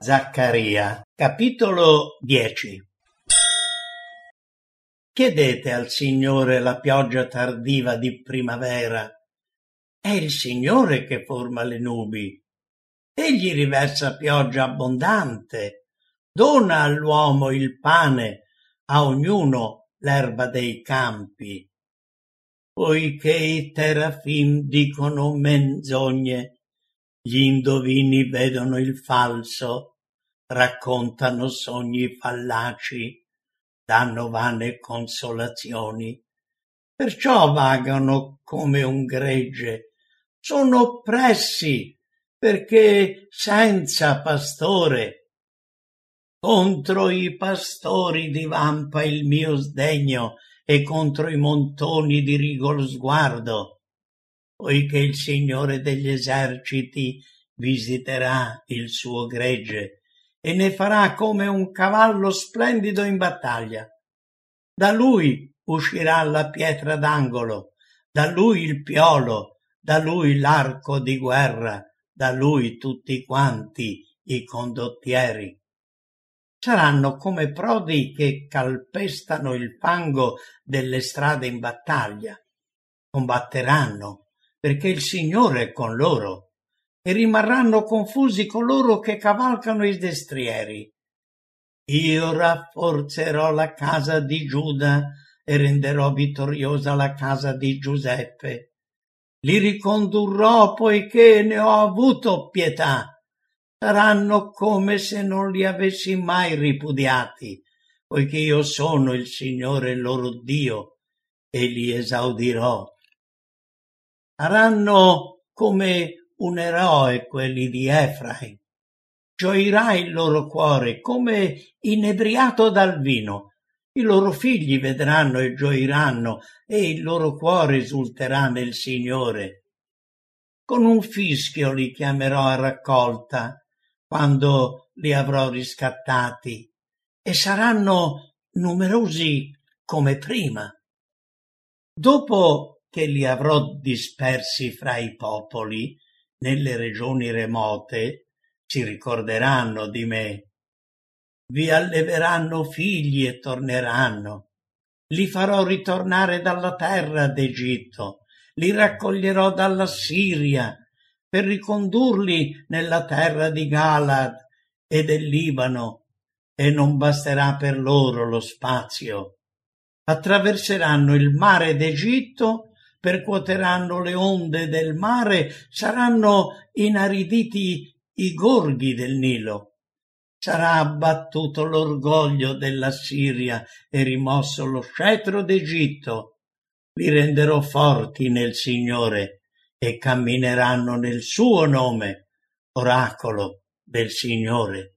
Zaccaria, capitolo 10. Chiedete al Signore la pioggia tardiva di primavera. È il Signore che forma le nubi. Egli riversa pioggia abbondante, dona all'uomo il pane, a ognuno l'erba dei campi. Poiché i terafim dicono menzogne, gli indovini vedono il falso, raccontano sogni fallaci, danno vane consolazioni. Perciò vagano come un gregge, sono oppressi perché senza pastore. Contro i pastori divampa il mio sdegno e contro i montoni dirigo lo sguardo, poiché il Signore degli eserciti visiterà il suo gregge e ne farà come un cavallo splendido in battaglia. Da lui uscirà la pietra d'angolo, da lui il piolo, da lui l'arco di guerra, da lui tutti quanti i condottieri. Saranno come prodi che calpestano il fango delle strade in battaglia. Combatteranno perché il Signore è con loro e rimarranno confusi coloro che cavalcano i destrieri. Io rafforzerò la casa di Giuda e renderò vittoriosa la casa di Giuseppe. Li ricondurrò poiché ne ho avuto pietà. Saranno come se non li avessi mai ripudiati, poiché io sono il Signore loro Dio e li esaudirò. Saranno come un eroe quelli di Efraim. Gioirà il loro cuore come inebriato dal vino. I loro figli vedranno e gioiranno e il loro cuore esulterà nel Signore. Con un fischio li chiamerò a raccolta quando li avrò riscattati e saranno numerosi come prima. Dopo che li avrò dispersi fra i popoli, nelle regioni remote, si ricorderanno di me. Vi alleveranno figli e torneranno. Li farò ritornare dalla terra d'Egitto, li raccoglierò dalla Siria per ricondurli nella terra di Galad e del Libano, e non basterà per loro lo spazio. Attraverseranno il mare d'Egitto, percuoteranno le onde del mare, saranno inariditi i gorghi del Nilo. Sarà abbattuto l'orgoglio della Siria e rimosso lo scettro d'Egitto. Li renderò forti nel Signore e cammineranno nel suo nome, oracolo del Signore.